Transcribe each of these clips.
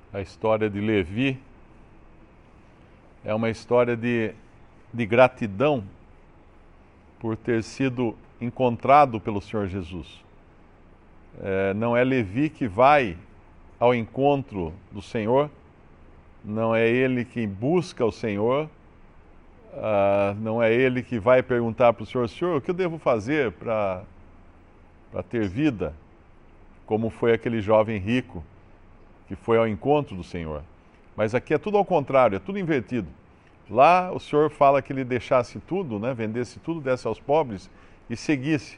A história de Levi é uma história de gratidão por ter sido encontrado pelo Senhor Jesus. Não é Levi que vai ao encontro do Senhor, não é ele que busca o Senhor, não é ele que vai perguntar para o Senhor: Senhor, o que eu devo fazer para ter vida? Como foi aquele jovem rico que foi ao encontro do Senhor. Mas aqui é tudo ao contrário, é tudo invertido. Lá o Senhor fala que ele deixasse tudo, né, vendesse tudo, desse aos pobres e seguisse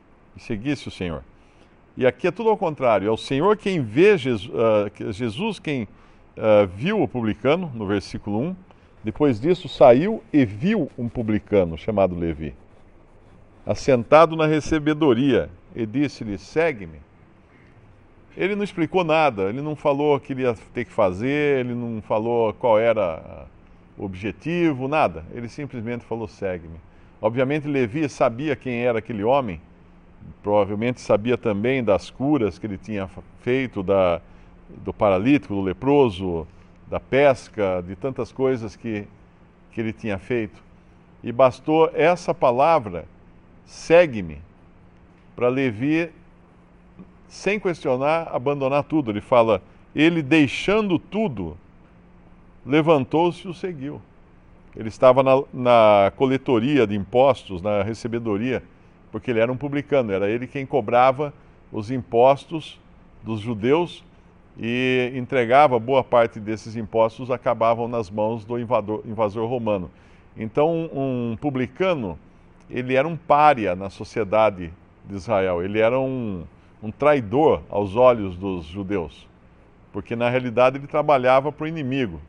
o Senhor. E aqui é tudo ao contrário, é o Senhor quem vê Jesus quem viu o publicano, no versículo 1. Depois disso saiu e viu um publicano chamado Levi, assentado na recebedoria, e disse-lhe: segue-me. Ele não explicou nada, ele não falou o que ele ia ter que fazer, ele não falou qual era o objetivo, nada. Ele simplesmente falou: segue-me. Obviamente Levi sabia quem era aquele homem, provavelmente sabia também das curas que ele tinha feito, do paralítico, do leproso, da pesca, de tantas coisas que ele tinha feito. E bastou essa palavra, segue-me, para Levi, sem questionar, abandonar tudo. Ele fala: ele deixando tudo, levantou-se e o seguiu. Ele estava na coletoria de impostos, na recebedoria, porque ele era um publicano, era ele quem cobrava os impostos dos judeus e entregava boa parte desses impostos, acabavam nas mãos do invasor romano. Então, um publicano, ele era um pária na sociedade de Israel, ele era um traidor aos olhos dos judeus, porque na realidade ele trabalhava para o inimigo.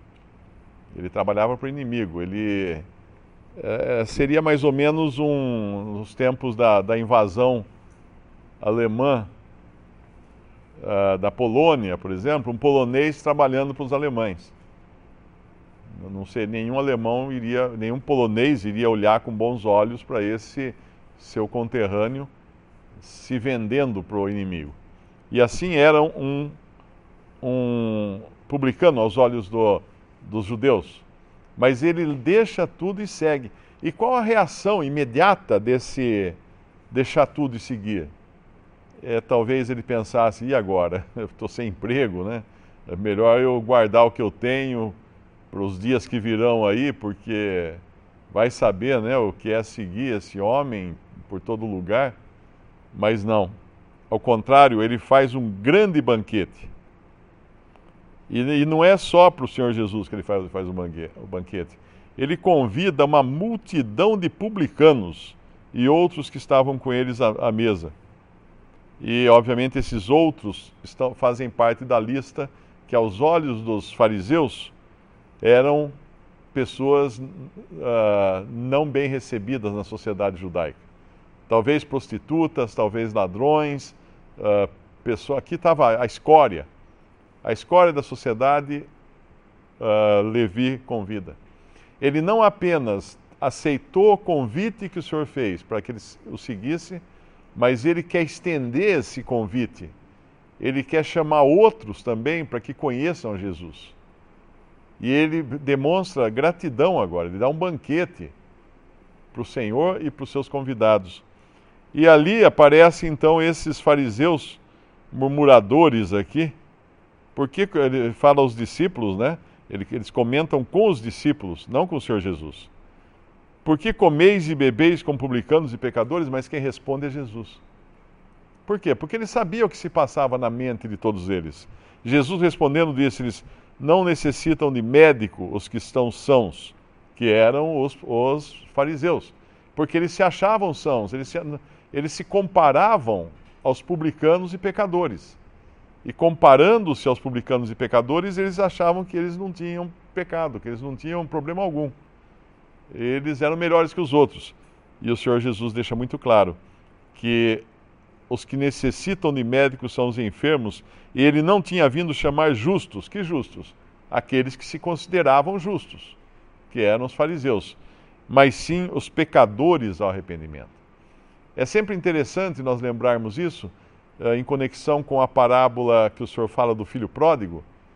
Ele seria mais ou menos nos tempos da invasão alemã da Polônia, por exemplo, um polonês trabalhando para os alemães. Não sei, nenhum polonês iria olhar com bons olhos para esse seu conterrâneo se vendendo para o inimigo. E assim era um publicano aos olhos dos judeus. Mas ele deixa tudo e segue. E qual a reação imediata desse deixar tudo e seguir? Talvez ele pensasse: e agora? Eu estou sem emprego, né? É melhor eu guardar o que eu tenho para os dias que virão aí, porque vai saber, né, o que é seguir esse homem por todo lugar. Mas não, ao contrário, ele faz um grande banquete. E não é só para o Senhor Jesus que ele faz o banquete. Ele convida uma multidão de publicanos e outros que estavam com eles à mesa. E, obviamente, esses outros fazem parte da lista que, aos olhos dos fariseus, eram pessoas não bem recebidas na sociedade judaica. Talvez prostitutas, talvez ladrões, aqui estava a escória da sociedade. Levi convida. Ele não apenas aceitou o convite que o Senhor fez para que ele o seguisse, mas ele quer estender esse convite. Ele quer chamar outros também para que conheçam Jesus. E ele demonstra gratidão agora, ele dá um banquete para o Senhor e para os seus convidados. E ali aparecem então esses fariseus murmuradores aqui, porque ele fala aos discípulos, né? Eles comentam com os discípulos, não com o Senhor Jesus. Por que comeis e bebeis com publicanos e pecadores? Mas quem responde é Jesus. Por quê? Porque ele sabia o que se passava na mente de todos eles. Jesus respondendo disse-lhes: não necessitam de médico os que estão sãos, que eram os fariseus, porque eles se achavam sãos, eles se comparavam aos publicanos e pecadores. E comparando-se aos publicanos e pecadores, eles achavam que eles não tinham pecado, que eles não tinham problema algum. Eles eram melhores que os outros. E o Senhor Jesus deixa muito claro que os que necessitam de médicos são os enfermos, e ele não tinha vindo chamar justos. Que justos? Aqueles que se consideravam justos, que eram os fariseus, mas sim os pecadores ao arrependimento. É sempre interessante nós lembrarmos isso, em conexão com a parábola que o Senhor fala do filho pródigo,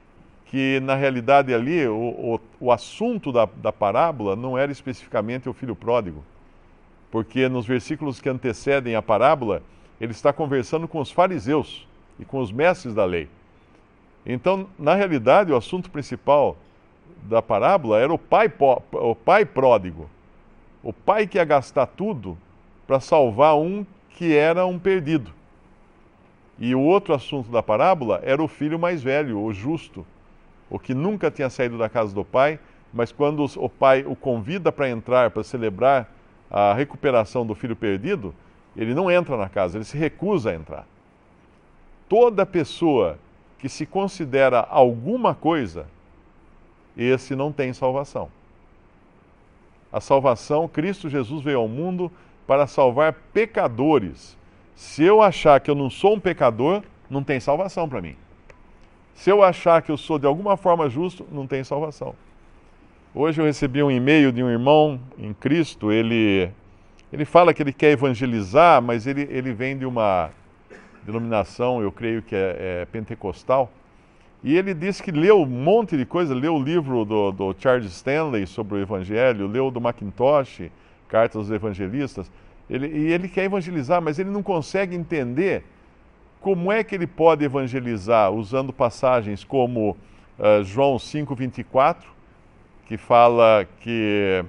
que na realidade ali o assunto da parábola não era especificamente o filho pródigo, porque nos versículos que antecedem a parábola, ele está conversando com os fariseus e com os mestres da lei. Então, na realidade, o assunto principal da parábola era o pai pródigo, o pai que ia gastar tudo para salvar um que era um perdido. E o outro assunto da parábola era o filho mais velho, o justo, o que nunca tinha saído da casa do pai, mas quando o pai o convida para entrar, para celebrar a recuperação do filho perdido, ele não entra na casa, ele se recusa a entrar. Toda pessoa que se considera alguma coisa, esse não tem salvação. A salvação, Cristo Jesus veio ao mundo para salvar pecadores. Se eu achar que eu não sou um pecador, não tem salvação para mim. Se eu achar que eu sou de alguma forma justo, não tem salvação. Hoje eu recebi um e-mail de um irmão em Cristo, ele fala que ele quer evangelizar, mas ele vem de uma denominação, eu creio que é pentecostal, e ele disse que leu um monte de coisa, leu o livro do Charles Stanley sobre o Evangelho, leu do Mackintosh, Cartas aos Evangelistas, e ele quer evangelizar, mas ele não consegue entender como é que ele pode evangelizar usando passagens como João 5,24, que fala que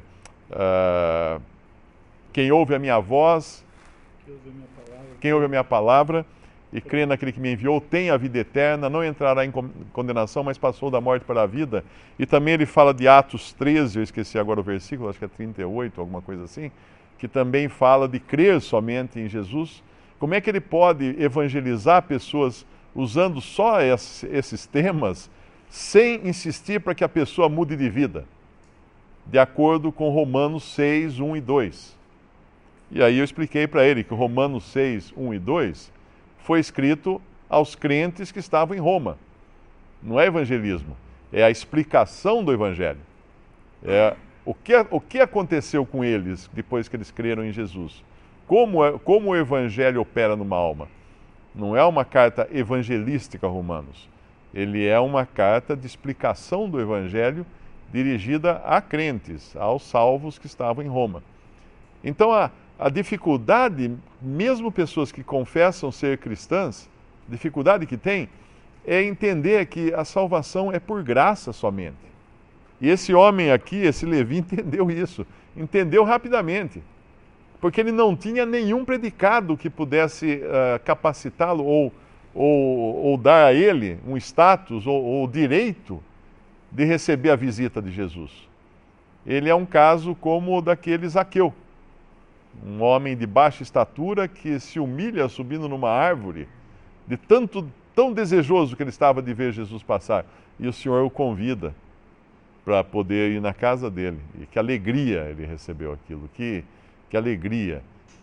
quem ouve a minha voz, quem ouve a minha palavra e crê naquele que me enviou tem a vida eterna, não entrará em condenação, mas passou da morte para a vida. E também ele fala de Atos 13, eu esqueci agora o versículo, acho que é 38, alguma coisa assim, que também fala de crer somente em Jesus. Como é que ele pode evangelizar pessoas usando só esses temas, sem insistir para que a pessoa mude de vida? De acordo com Romanos 6, 1 e 2. E aí eu expliquei para ele que Romanos 6, 1 e 2 foi escrito aos crentes que estavam em Roma. Não é evangelismo, é a explicação do evangelho. É o que aconteceu com eles depois que eles creram em Jesus. Como o evangelho opera numa alma. Não é uma carta evangelística a Romanos. Ele é uma carta de explicação do evangelho dirigida a crentes, aos salvos que estavam em Roma. Então a dificuldade, mesmo pessoas que confessam ser cristãs, dificuldade que tem, é entender que a salvação é por graça somente. E esse homem aqui, esse Levi, entendeu isso. Entendeu rapidamente. Porque ele não tinha nenhum predicado que pudesse capacitá-lo ou dar a ele um status ou direito de receber a visita de Jesus. Ele é um caso como o daquele Zaqueu, um homem de baixa estatura que se humilha subindo numa árvore, tão desejoso que ele estava de ver Jesus passar. E o Senhor o convida para poder ir na casa dele. E que alegria ele recebeu aquilo, que alegria,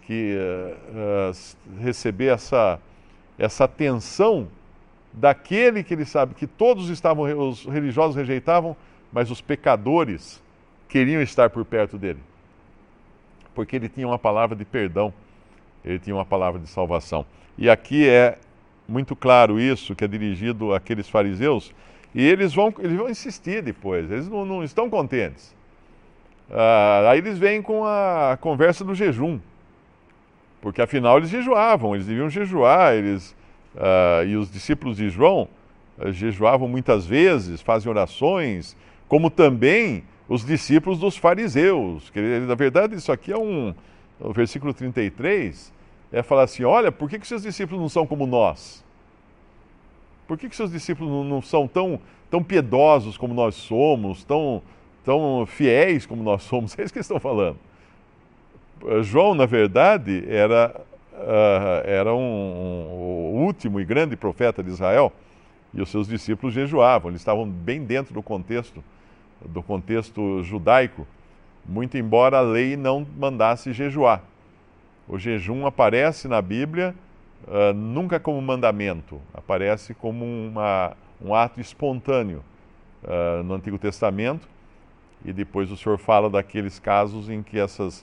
receber essa atenção daquele que ele sabe que todos os religiosos rejeitavam, mas os pecadores queriam estar por perto dele. Porque ele tinha uma palavra de perdão, ele tinha uma palavra de salvação. E aqui é muito claro isso, que é dirigido àqueles fariseus, e eles vão insistir depois, eles não estão contentes. Aí eles vêm com a conversa do jejum, porque afinal eles jejuavam, eles deviam jejuar, e os discípulos de João jejuavam muitas vezes, fazem orações, como também os discípulos dos fariseus. Na verdade, isso aqui é o versículo 33, falar assim, olha, por que seus discípulos não são como nós? Por que seus discípulos não são tão piedosos como nós somos, tão fiéis como nós somos? É isso que eles estão falando. João, na verdade, era o último e grande profeta de Israel, e os seus discípulos jejuavam, eles estavam bem dentro do contexto judaico, muito embora a lei não mandasse jejuar. O jejum aparece na Bíblia nunca como mandamento, aparece como um ato espontâneo no Antigo Testamento, e depois o Senhor fala daqueles casos em que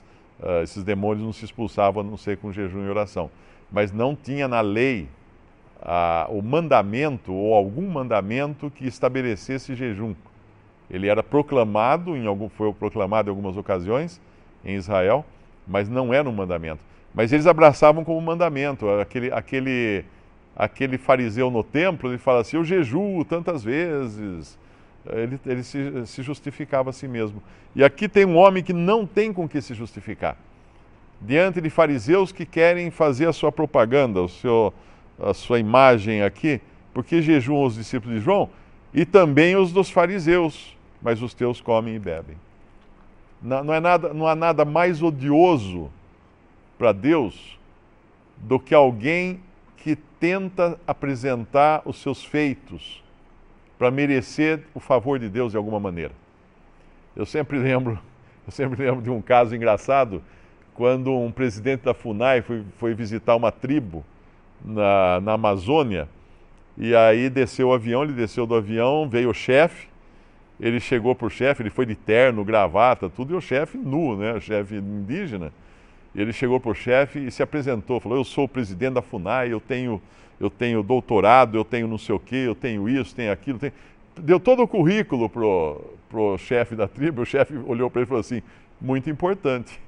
esses demônios não se expulsavam a não ser com jejum e oração. Mas não tinha na lei o mandamento ou algum mandamento que estabelecesse jejum. Ele era proclamado, foi proclamado em algumas ocasiões em Israel, mas não era um mandamento. Mas eles abraçavam como mandamento. Aquele fariseu no templo, ele fala assim, eu jejuo tantas vezes. Ele se justificava a si mesmo. E aqui tem um homem que não tem com que se justificar. Diante de fariseus que querem fazer a sua propaganda, a sua imagem aqui, porque jejuam os discípulos de João e também os dos fariseus, mas os teus comem e bebem. Não há nada mais odioso para Deus do que alguém que tenta apresentar os seus feitos para merecer o favor de Deus de alguma maneira. Eu sempre lembro de um caso engraçado, quando um presidente da FUNAI foi visitar uma tribo na Amazônia, e aí desceu o avião, ele desceu do avião, veio o chefe, ele chegou pro chefe, ele foi de terno, gravata, tudo, e o chefe nu, né, o chefe indígena. Ele chegou pro chefe e se apresentou, falou, eu sou o presidente da FUNAI, eu tenho doutorado, eu tenho não sei o quê, eu tenho isso, tenho aquilo, deu todo o currículo pro chefe da tribo, o chefe olhou para ele e falou assim, muito importante,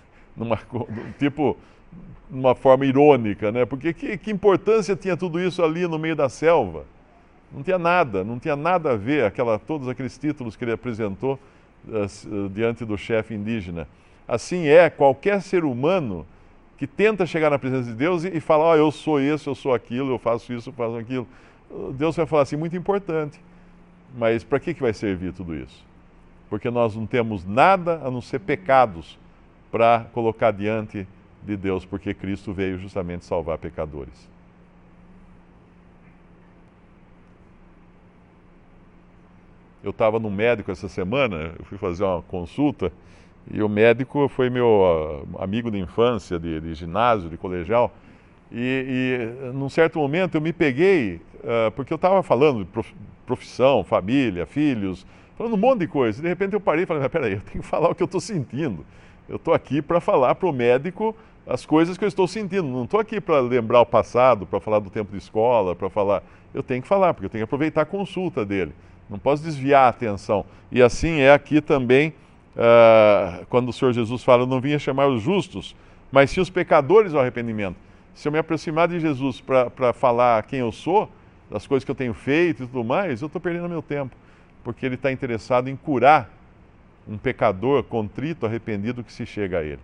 numa forma irônica, né? Porque que importância tinha tudo isso ali no meio da selva? Não tinha nada a ver, todos aqueles títulos que ele apresentou diante do chefe indígena. Assim é qualquer ser humano que tenta chegar na presença de Deus e falar, eu sou isso, eu sou aquilo, eu faço isso, eu faço aquilo. Deus vai falar assim, muito importante. Mas para que vai servir tudo isso? Porque nós não temos nada a não ser pecados para colocar diante de Deus, porque Cristo veio justamente salvar pecadores. Eu estava no médico essa semana, eu fui fazer uma consulta, e o médico foi meu amigo de infância, de ginásio, de colegial, e num certo momento eu me peguei, porque eu estava falando de profissão, família, filhos, falando um monte de coisa, e de repente eu parei e falei, mas peraí, eu tenho que falar o que eu estou sentindo. Eu estou aqui para falar para o médico as coisas que eu estou sentindo, não estou aqui para lembrar o passado, para falar do tempo de escola, para falar... Eu tenho que falar, porque eu tenho que aproveitar a consulta dele. Não posso desviar a atenção. E assim é aqui também, quando o Senhor Jesus fala, eu não vinha chamar os justos, mas sim os pecadores ao arrependimento. Se eu me aproximar de Jesus para falar quem eu sou, das coisas que eu tenho feito e tudo mais, eu estou perdendo meu tempo, porque Ele está interessado em curar um pecador contrito, arrependido, que se chega a Ele.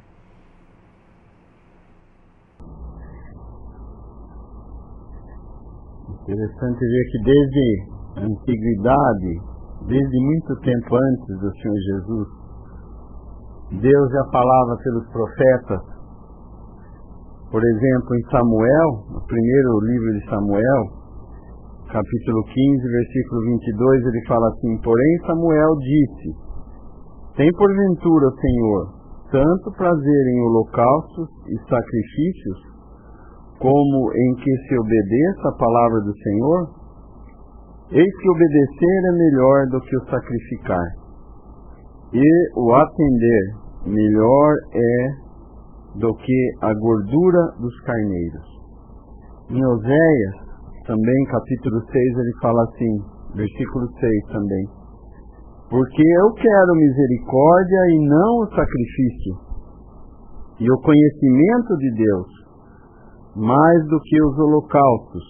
Interessante ver que desde a antiguidade, desde muito tempo antes do Senhor Jesus, Deus já falava pelos profetas. Por exemplo, em Samuel, no primeiro livro de Samuel, capítulo 15, versículo 22, ele fala assim, porém Samuel disse, tem porventura, Senhor, tanto prazer em holocaustos e sacrifícios, como em que se obedeça a palavra do Senhor? Eis que obedecer é melhor do que o sacrificar, e o atender melhor é do que a gordura dos carneiros. Em Oséias, também capítulo 6, ele fala assim, versículo 6 também, porque eu quero misericórdia e não o sacrifício, e o conhecimento de Deus, mais do que os holocaustos.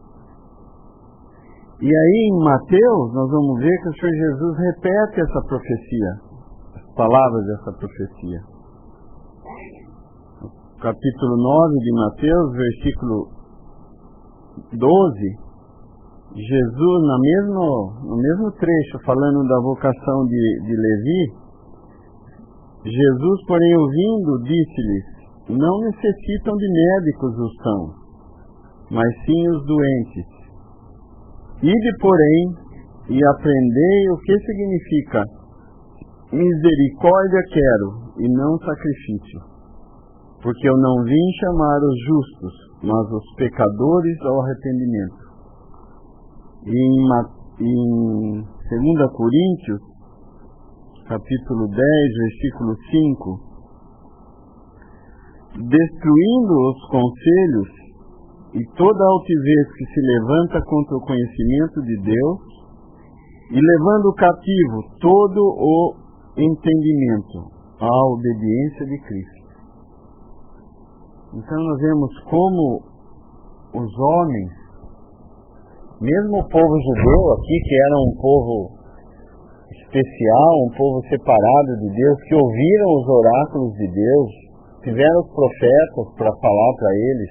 E aí em Mateus nós vamos ver que o Senhor Jesus repete essa profecia, as palavras dessa profecia. Capítulo 9 de Mateus, versículo 12, Jesus, no mesmo trecho, falando da vocação de Levi, Jesus, porém, ouvindo, disse-lhes, não necessitam de médicos os sãos, mas sim os doentes. Ide, porém, e aprendei o que significa misericórdia quero e não sacrifício, porque eu não vim chamar os justos, mas os pecadores ao arrependimento. E em 2 Coríntios, capítulo 10, versículo 5, destruindo os conselhos e toda altivez que se levanta contra o conhecimento de Deus, e levando cativo todo o entendimento à obediência de Cristo. Então nós vemos como os homens, mesmo o povo judeu aqui, que era um povo especial, um povo separado de Deus, que ouviram os oráculos de Deus, tiveram os profetas para falar para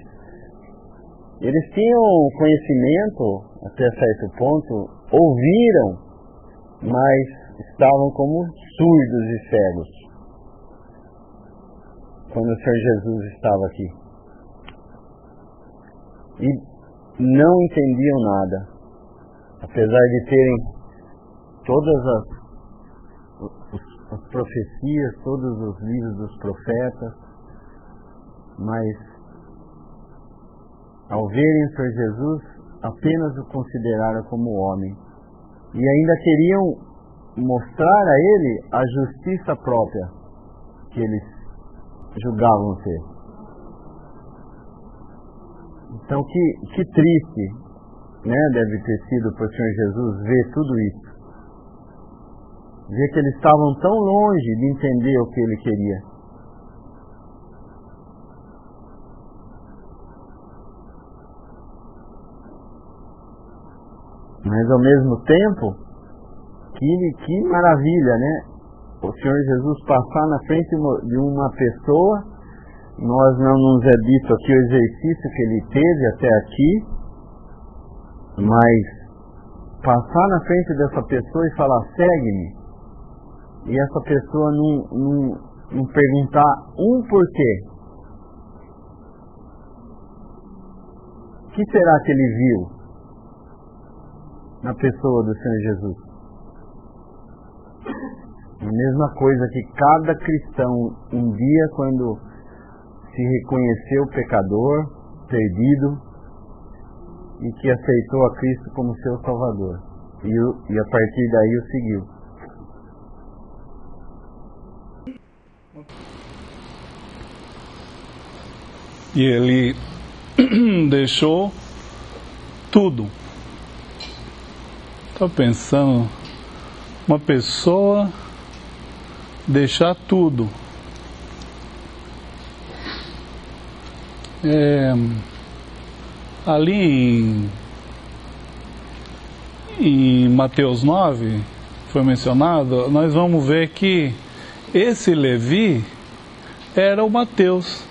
eles tinham conhecimento até certo ponto, ouviram, mas estavam como surdos e cegos quando o Senhor Jesus estava aqui. E não entendiam nada, apesar de terem todas as profecias, todos os livros dos profetas, mas ao verem o Senhor Jesus, apenas o consideraram como homem. E ainda queriam mostrar a ele a justiça própria que eles julgavam ser. Então que triste, né, deve ter sido para o Senhor Jesus ver tudo isso. Ver que eles estavam tão longe de entender o que ele queria. Mas ao mesmo tempo, que maravilha, né? O Senhor Jesus passar na frente de uma pessoa, nós não nos é dito aqui o exercício que ele teve até aqui, mas passar na frente dessa pessoa e falar, segue-me, e essa pessoa não perguntar um porquê. O que será que ele viu na pessoa do Senhor Jesus? A mesma coisa que cada cristão, um dia, quando se reconheceu pecador, perdido, e que aceitou a Cristo como seu Salvador, e a partir daí o seguiu. E ele deixou tudo. Estou pensando, uma pessoa deixar tudo. Ali em Mateus 9, foi mencionado, nós vamos ver que esse Levi era o Mateus.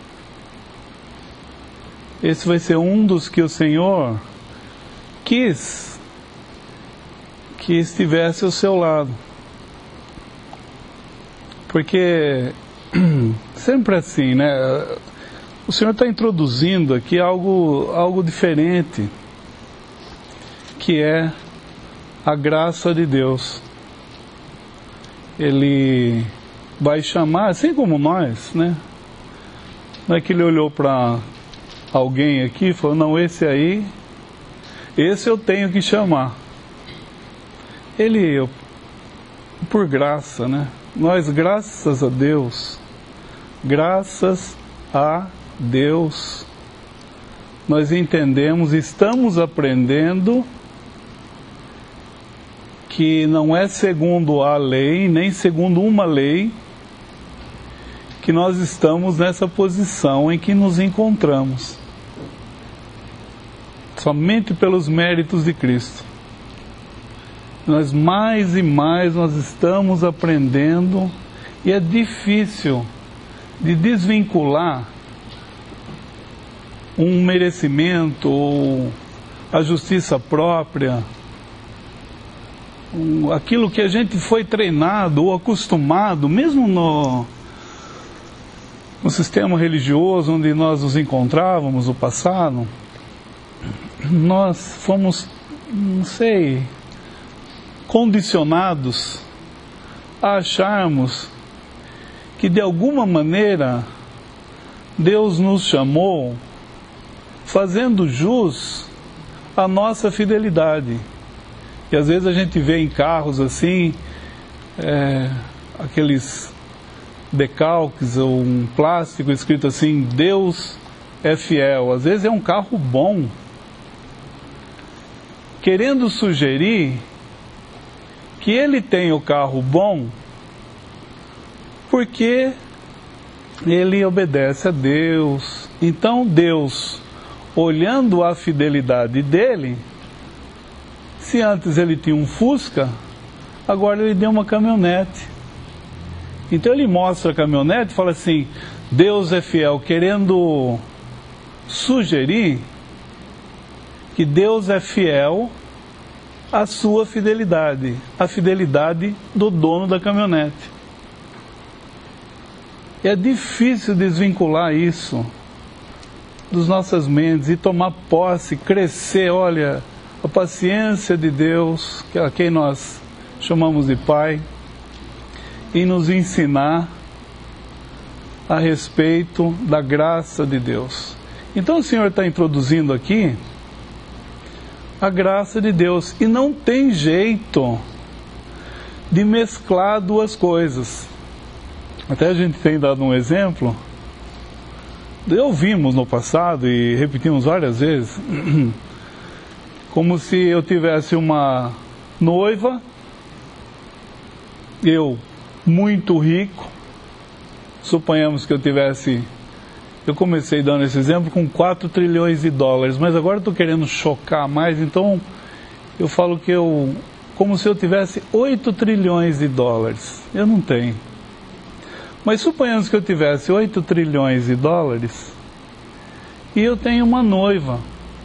Esse vai ser um dos que o Senhor quis que estivesse ao seu lado. Porque sempre assim, né? O Senhor está introduzindo aqui algo diferente, que é a graça de Deus. Ele vai chamar, assim como nós, né? Não é que ele olhou para alguém aqui e falou, não, esse aí, esse eu tenho que chamar. Ele, por graça, né? Nós, graças a Deus, nós entendemos, estamos aprendendo que não é segundo a lei, nem segundo uma lei, que nós estamos nessa posição em que nos encontramos. Somente pelos méritos de Cristo. Nós mais e mais nós estamos aprendendo, e é difícil de desvincular um merecimento ou a justiça própria, aquilo que a gente foi treinado ou acostumado, mesmo no sistema religioso onde nós nos encontrávamos no passado. Nós fomos, não sei, condicionados a acharmos que de alguma maneira Deus nos chamou fazendo jus à nossa fidelidade. E às vezes a gente vê em carros assim, aqueles decalques ou um plástico escrito assim, Deus é fiel, às vezes é um carro bom, querendo sugerir que ele tem o carro bom porque ele obedece a Deus. Então Deus, olhando a fidelidade dele, se antes ele tinha um Fusca, agora ele deu uma caminhonete. Então ele mostra a caminhonete e fala assim: Deus é fiel, querendo sugerir que Deus é fiel à sua fidelidade, a fidelidade do dono da caminhonete. É difícil desvincular isso das nossas mentes e tomar posse, crescer. Olha, a paciência de Deus, que é a quem nós chamamos de Pai, e nos ensinar a respeito da graça de Deus. Então o Senhor está introduzindo aqui a graça de Deus, e não tem jeito de mesclar duas coisas. Até a gente tem dado um exemplo, ouvimos no passado e repetimos várias vezes, como se eu tivesse uma noiva, eu muito rico, suponhamos que eu comecei dando esse exemplo com 4 trilhões de dólares, mas agora estou querendo chocar mais, então eu falo que como se eu tivesse 8 trilhões de dólares, eu não tenho. Mas suponhamos que eu tivesse 8 trilhões de dólares e eu tenho uma noiva.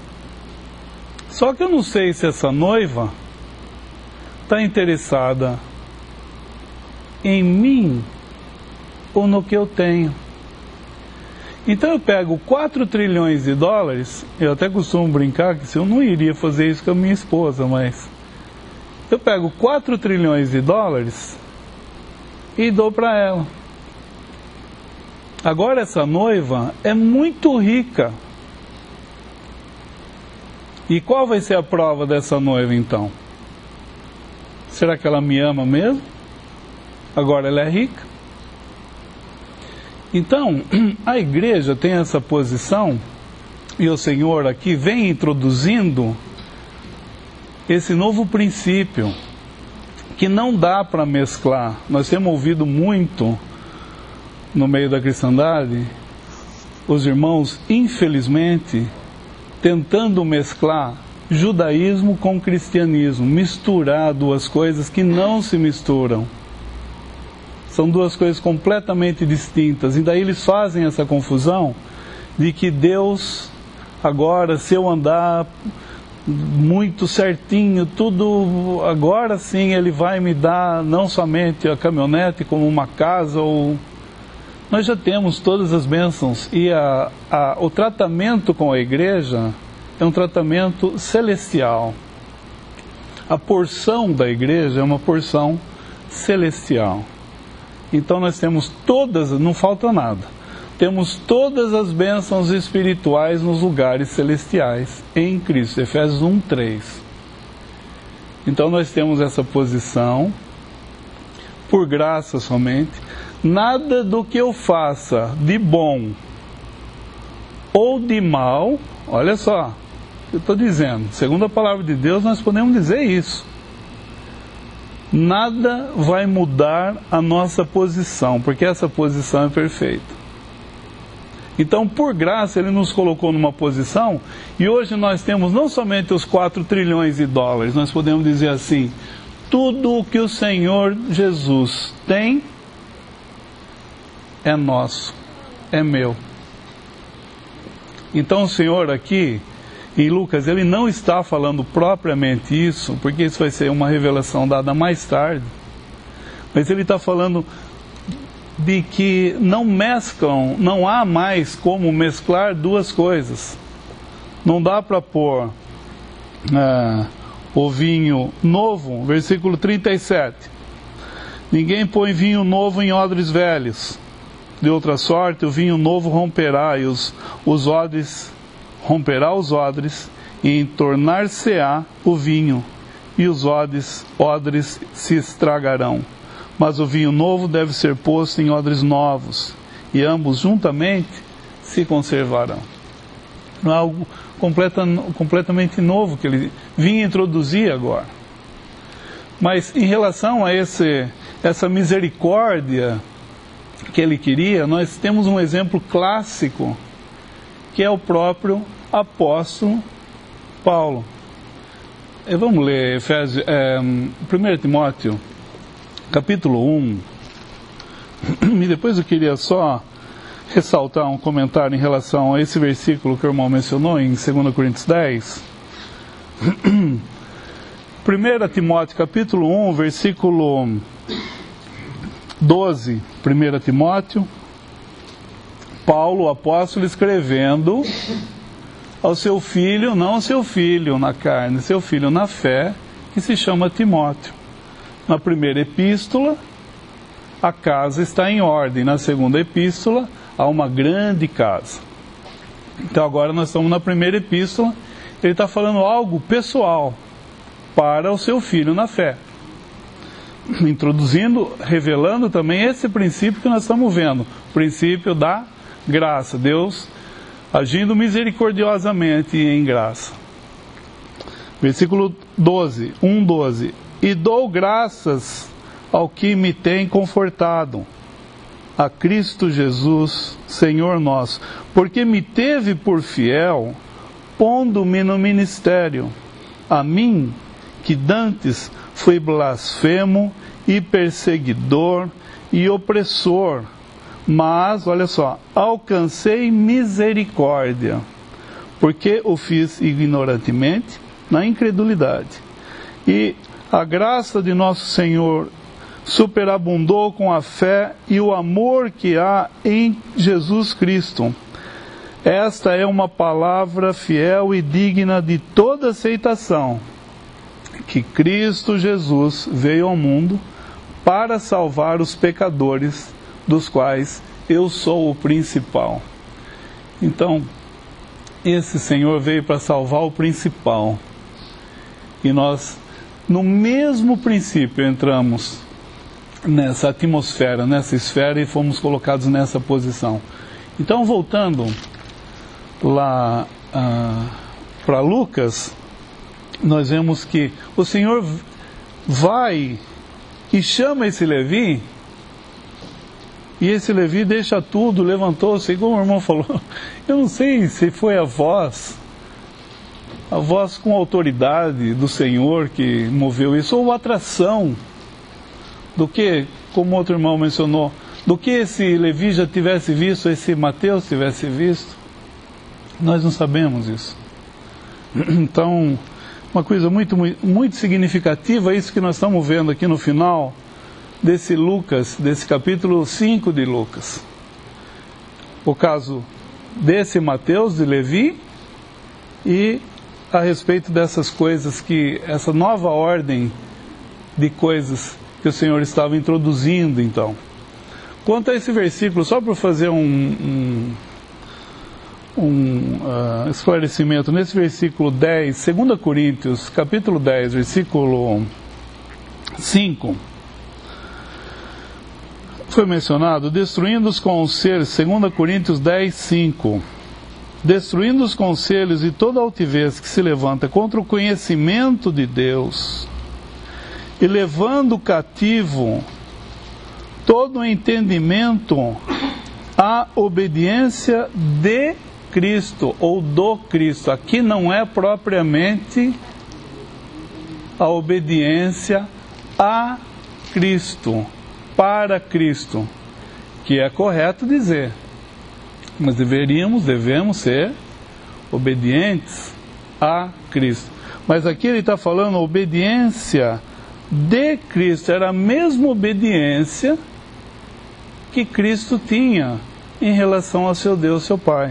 Só que eu não sei se essa noiva está interessada em mim ou no que eu tenho. Então eu pego 4 trilhões de dólares, eu até costumo brincar que eu não iria fazer isso com a minha esposa, mas eu pego 4 trilhões de dólares e dou para ela. Agora essa noiva é muito rica. E qual vai ser a prova dessa noiva então? Será que ela me ama mesmo? Agora ela é rica. Então, a igreja tem essa posição, e o Senhor aqui vem introduzindo esse novo princípio, que não dá para mesclar. Nós temos ouvido muito no meio da cristandade, os irmãos, infelizmente, tentando mesclar judaísmo com cristianismo, misturar duas coisas que não se misturam. São duas coisas completamente distintas, e daí eles fazem essa confusão de que Deus, agora, se eu andar muito certinho, tudo, agora sim Ele vai me dar não somente a caminhonete, como uma casa, ou... Nós já temos todas as bênçãos, e o tratamento com a igreja é um tratamento celestial. A porção da igreja é uma porção celestial. Então nós temos todas, não falta nada, temos todas as bênçãos espirituais nos lugares celestiais, em Cristo, Efésios 1:3. Então nós temos essa posição, por graça somente. Nada do que eu faça de bom ou de mal, olha só, eu estou dizendo, segundo a palavra de Deus, nós podemos dizer isso. Nada vai mudar a nossa posição, porque essa posição é perfeita. Então, por graça, Ele nos colocou numa posição, e hoje nós temos não somente os 4 trilhões de dólares, nós podemos dizer assim, tudo o que o Senhor Jesus tem é nosso, é meu. Então o Senhor aqui, em Lucas, Ele não está falando propriamente isso, porque isso vai ser uma revelação dada mais tarde, mas Ele está falando de que não mesclam, não há mais como mesclar duas coisas. Não dá para pôr o vinho novo, versículo 37, ninguém põe vinho novo em odres velhos. De outra sorte, o vinho novo romperá e os odres e entornar-se-á o vinho, e os odres se estragarão. Mas o vinho novo deve ser posto em odres novos, e ambos juntamente se conservarão. Não é algo completamente novo que ele vinha introduzir agora. Mas em relação a essa misericórdia que ele queria, nós temos um exemplo clássico, que é o próprio apóstolo Paulo. Vamos ler 1 Timóteo, capítulo 1. E depois eu queria só ressaltar um comentário em relação a esse versículo que o irmão mencionou em 2 Coríntios 10. 1 Timóteo, capítulo 1, versículo 12. 1 Timóteo, Paulo, o apóstolo, escrevendo ao seu filho, não ao seu filho na carne, seu filho na fé, que se chama Timóteo. Na primeira epístola, a casa está em ordem. Na segunda epístola, há uma grande casa. Então agora nós estamos na primeira epístola, ele está falando algo pessoal para o seu filho na fé. Introduzindo, revelando também esse princípio que nós estamos vendo, o princípio da graça, Deus agindo misericordiosamente em graça. Versículo 12, 1:12. E dou graças ao que me tem confortado, a Cristo Jesus, Senhor nosso, porque me teve por fiel, pondo-me no ministério, a mim, que dantes fui blasfemo e perseguidor e opressor, mas, olha só, alcancei misericórdia, porque o fiz ignorantemente, na incredulidade. E a graça de nosso Senhor superabundou com a fé e o amor que há em Jesus Cristo. Esta é uma palavra fiel e digna de toda aceitação, que Cristo Jesus veio ao mundo para salvar os pecadores, dos quais eu sou o principal. Então, esse Senhor veio para salvar o principal. E nós, no mesmo princípio, entramos nessa atmosfera, nessa esfera, e fomos colocados nessa posição. Então, voltando lá para Lucas, nós vemos que o Senhor vai e chama esse Levi, e esse Levi deixa tudo, levantou-se, como o irmão falou, eu não sei se foi a voz com autoridade do Senhor que moveu isso, ou atração do que, como outro irmão mencionou, do que esse Levi já tivesse visto, esse Mateus tivesse visto. Nós não sabemos isso. Então, uma coisa muito, muito, muito significativa é isso que nós estamos vendo aqui no final desse Lucas, desse capítulo 5 de Lucas. O caso desse Mateus, de Levi, e a respeito dessas coisas essa nova ordem de coisas que o Senhor estava introduzindo, então. Quanto a esse versículo, só para fazer um esclarecimento, nesse versículo 10, 2 Coríntios, capítulo 10, versículo 5, foi mencionado, destruindo os conselhos, 2 Coríntios 10, 5, destruindo os conselhos e toda altivez que se levanta contra o conhecimento de Deus, e levando cativo todo o entendimento à obediência de Cristo, ou do Cristo. Aqui não é propriamente a obediência a Cristo, para Cristo, que é correto dizer, mas devemos ser obedientes a Cristo. Mas aqui ele está falando obediência de Cristo, era a mesma obediência que Cristo tinha em relação ao seu Deus, seu Pai.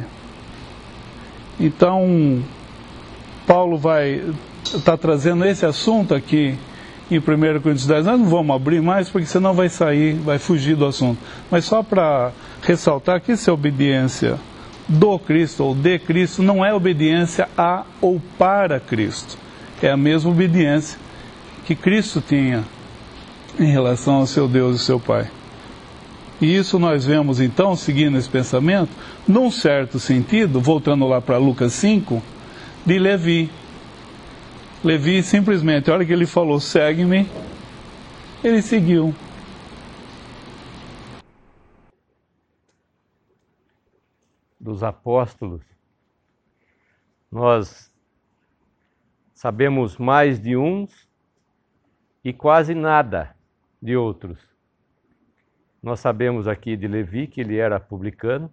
Então, Paulo está trazendo esse assunto aqui em 1 Coríntios 10. Nós não vamos abrir mais, porque senão vai fugir do assunto. Mas só para ressaltar que essa obediência do Cristo ou de Cristo não é obediência a ou para Cristo. É a mesma obediência que Cristo tinha em relação ao seu Deus e seu Pai. E isso nós vemos então, seguindo esse pensamento, num certo sentido, voltando lá para Lucas 5, de Levi. Levi simplesmente, a hora que ele falou, segue-me, ele seguiu. Dos apóstolos, nós sabemos mais de uns e quase nada de outros. Nós sabemos aqui de Levi, que ele era publicano,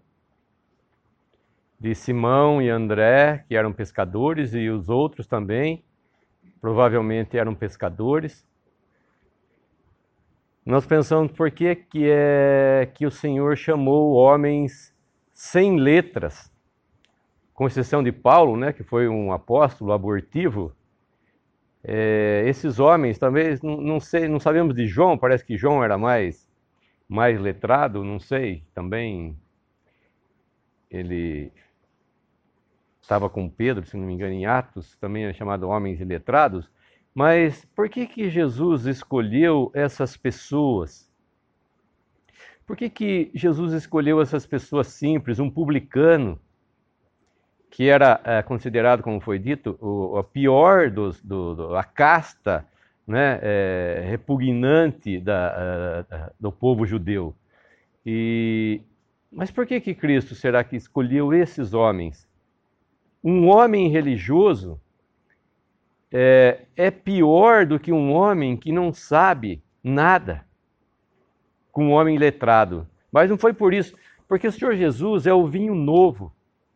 de Simão e André, que eram pescadores, e os outros também, provavelmente eram pescadores. Nós pensamos por que que o Senhor chamou homens sem letras, com exceção de Paulo, né, que foi um apóstolo abortivo. Esses homens, talvez, não sei, não sabemos de João, parece que João era mais letrado, não sei, também ele estava com Pedro, se não me engano, em Atos, também é chamado homens iletrados. Mas por que Jesus escolheu essas pessoas? Por que Jesus escolheu essas pessoas simples, um publicano, que era considerado, como foi dito, a pior a casta, né, repugnante do povo judeu? Mas por que Cristo será que escolheu esses homens? Um homem religioso é pior do que um homem que não sabe nada, com um homem letrado. Mas não foi por isso, porque o Senhor Jesus é o vinho novo.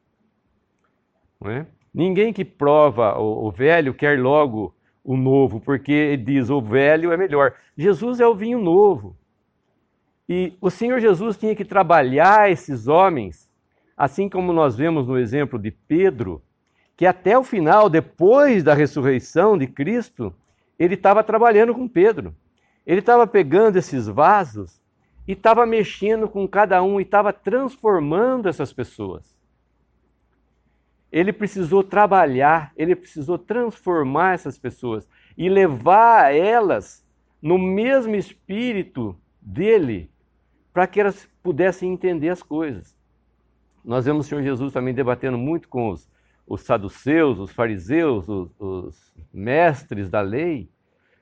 Não é? Ninguém que prova o velho quer logo o novo, porque diz o velho é melhor. Jesus é o vinho novo. E o Senhor Jesus tinha que trabalhar esses homens, assim como nós vemos no exemplo de Pedro, que até o final, depois da ressurreição de Cristo, ele estava trabalhando com Pedro. Ele estava pegando esses vasos e estava mexendo com cada um e estava transformando essas pessoas. Ele precisou trabalhar, ele precisou transformar essas pessoas e levar elas no mesmo espírito dele, para que elas pudessem entender as coisas. Nós vemos o Senhor Jesus também debatendo muito com os saduceus, os fariseus, os mestres da lei.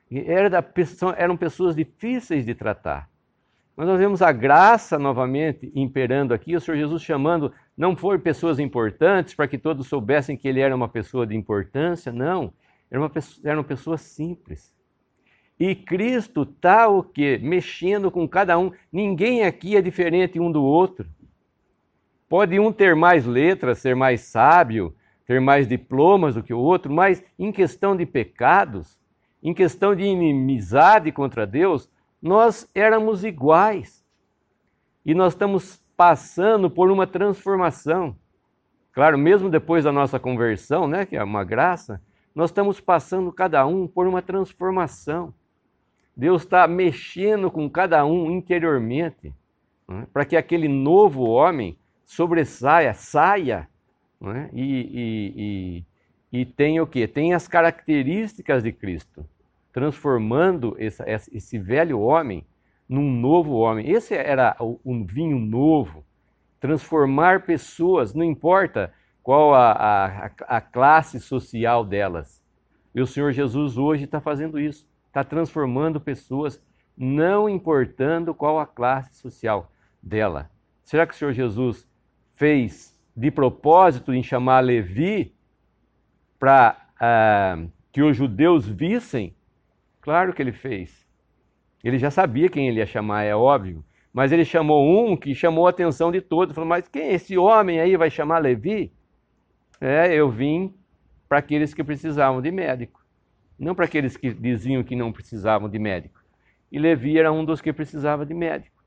Eram pessoas difíceis de tratar. Mas nós vemos a graça novamente imperando aqui, o Senhor Jesus chamando, não foram pessoas importantes para que todos soubessem que ele era uma pessoa de importância, não. Eram pessoas simples. E Cristo está o quê? Mexendo com cada um. Ninguém aqui é diferente um do outro. Pode um ter mais letras, ser mais sábio, ter mais diplomas do que o outro, mas em questão de pecados, em questão de inimizade contra Deus, nós éramos iguais. E nós estamos passando por uma transformação. Claro, mesmo depois da nossa conversão, né, que é uma graça, nós estamos passando cada um por uma transformação. Deus está mexendo com cada um interiormente, né, para que aquele novo homem sobressaia, saia, né, e tenha o quê? Tem as características de Cristo, transformando esse velho homem num novo homem. Esse era um vinho novo, transformar pessoas, não importa qual a classe social delas. E o Senhor Jesus hoje está fazendo isso, está transformando pessoas, não importando qual a classe social dela. Será que o Senhor Jesus fez de propósito em chamar Levi para que os judeus vissem? Claro que ele fez. Ele já sabia quem ele ia chamar, é óbvio. Mas ele chamou um que chamou a atenção de todos. Falou, mas quem é esse homem aí vai chamar Levi? Eu vim para aqueles que precisavam de médico. Não para aqueles que diziam que não precisavam de médico. E Levi era um dos que precisava de médico.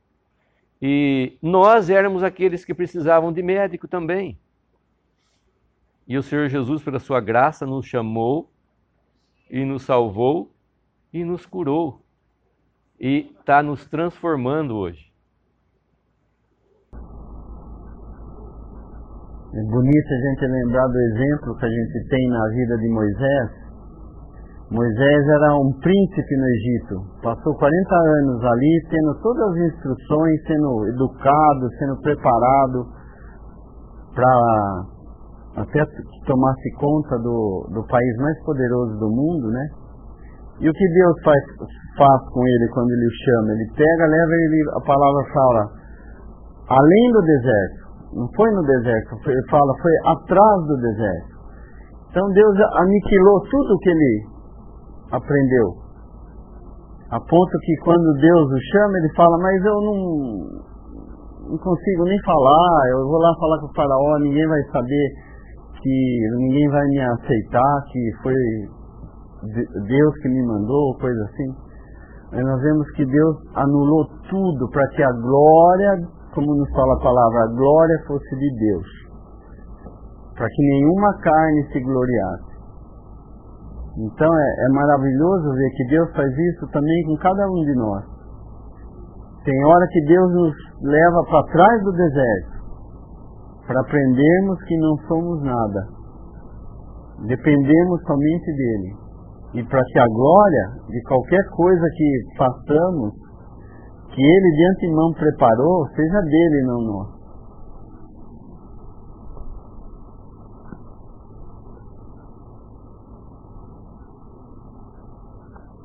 E nós éramos aqueles que precisavam de médico também. E o Senhor Jesus, pela sua graça, nos chamou e nos salvou e nos curou. E está nos transformando hoje. É bonito a gente lembrar do exemplo que a gente tem na vida de Moisés, Moisés era um príncipe no Egito, passou 40 anos ali, tendo todas as instruções, sendo educado, sendo preparado para até que tomasse conta do país mais poderoso do mundo, né? E o que Deus faz com ele quando ele o chama? Ele pega, leva ele, a palavra fala, além do deserto. Não foi no deserto, ele fala, foi atrás do deserto. Então Deus aniquilou tudo o que ele aprendeu. A ponto que quando Deus o chama, ele fala, mas eu não consigo nem falar, eu vou lá falar com o faraó, ninguém vai saber, que ninguém vai me aceitar, que foi Deus que me mandou, coisa assim. Mas nós vemos que Deus anulou tudo para que a glória, como nos fala a palavra, a glória fosse de Deus, para que nenhuma carne se gloriasse. Então é maravilhoso ver que Deus faz isso também com cada um de nós. Tem hora que Deus nos leva para trás do deserto, para aprendermos que não somos nada, dependemos somente dele, e para que a glória de qualquer coisa que façamos, que ele de antemão preparou, seja dele e não nossa.